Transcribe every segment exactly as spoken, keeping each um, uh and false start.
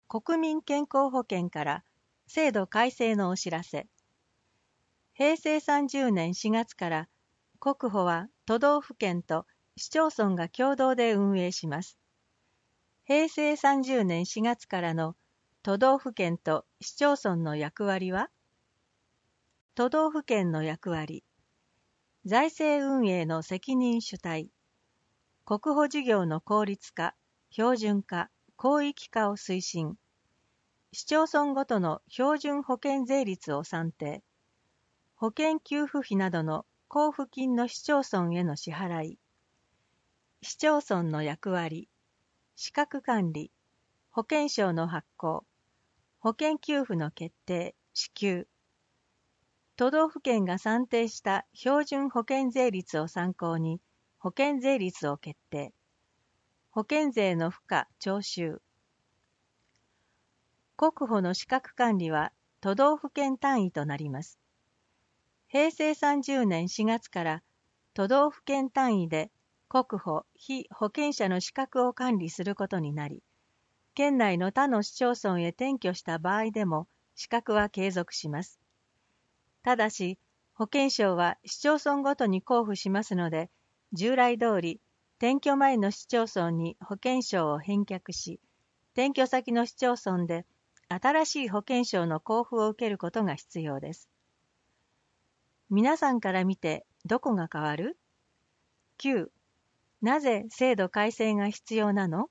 国民健康保険から制度改正のお知らせ。へいせいさんじゅうねんしがつから国保は都道府県と市町村が共同で運営します。へいせいさんじゅうねんしがつからの都道府県と市町村の役割は、都道府県の役割、財政運営の責任主体、国保事業の効率化、標準化、広域化を推進、市町村ごとの標準保険税率を算定、保険給付費などの交付金の市町村への支払い、市町村の役割、資格管理、保険証の発行、保険給付の決定、支給、都道府県が算定した標準保険税率を参考に保険税率を決定、保険税の付加・徴収。国保の資格管理は都道府県単位となります。へいせいさんじゅうねんしがつから都道府県単位で国保・被保険者の資格を管理することになり、県内の他の市町村へ転居した場合でも資格は継続します。ただし、保険証は市町村ごとに交付しますので、従来通り転居前の市町村に保険証を返却し、転居先の市町村で新しい保険証の交付を受けることが必要です。皆さんから見てどこが変わる？ きゅう. なぜ制度改正が必要なの？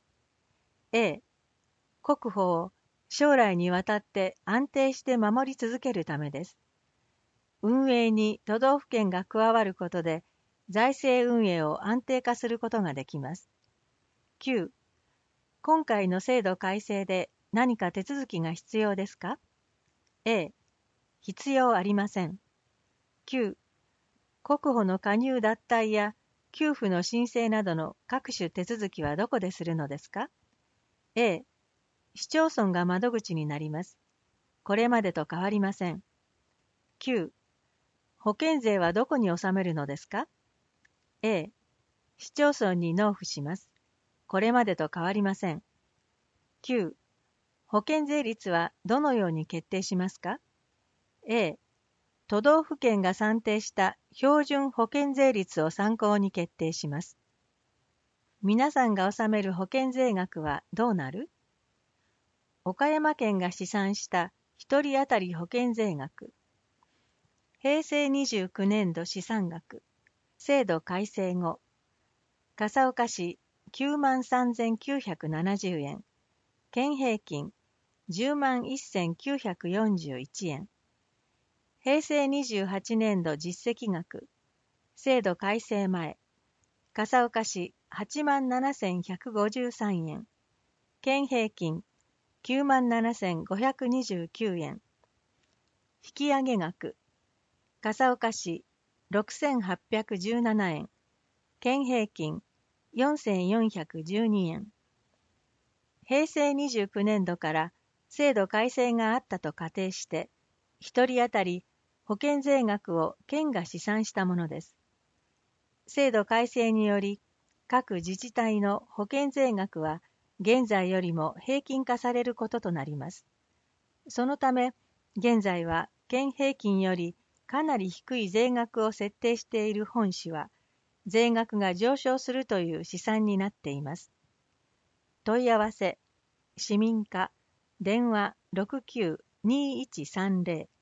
A. 国保を将来にわたって安定して守り続けるためです。運営に都道府県が加わることで財政運営を安定化することができます。きゅう. 今回の制度改正で何か手続きが必要ですか？ A. 必要ありません。きゅう. 国保の加入脱退や給付の申請などの各種手続きはどこでするのですか？ A. 市町村が窓口になります。これまでと変わりません。きゅう. 保険税はどこに納めるのですか？ A. 市町村に納付します。これまでと変わりません。きゅう. 保険税率はどのように決定しますか？ A. 都道府県が算定した標準保険税率を参考に決定します。皆さんが納める保険税額はどうなる？岡山県が試算したひとり当たり保険税額。へいせいにじゅうきゅうねんど試算額。制度改正後。笠岡市きゅうまんさんぜんきゅうひゃくななじゅうえん。県平均じゅうまんせんきゅうひゃくよんじゅういちえん。へいせいにじゅうはちねんど実績額。制度改正前。笠岡市はちまんななせんひゃくごじゅうさんえん。県平均きゅうまんななせんごひゃくにじゅうきゅうえん。引き上げ額。笠岡市ろくせんはっぴゃくじゅうななえん。県平均よんせんよんひゃくじゅうにえん。へいせいにじゅうきゅうねんどから制度改正があったと仮定して、ひとり当たり保険税額を県が試算したものです。制度改正により、各自治体の保険税額は現在よりも平均化されることとなります。そのため、現在は県平均よりかなり低い税額を設定している本市は、税額が上昇するという試算になっています。問い合わせ、市民課、電話ろくきゅう にいちさんぜろ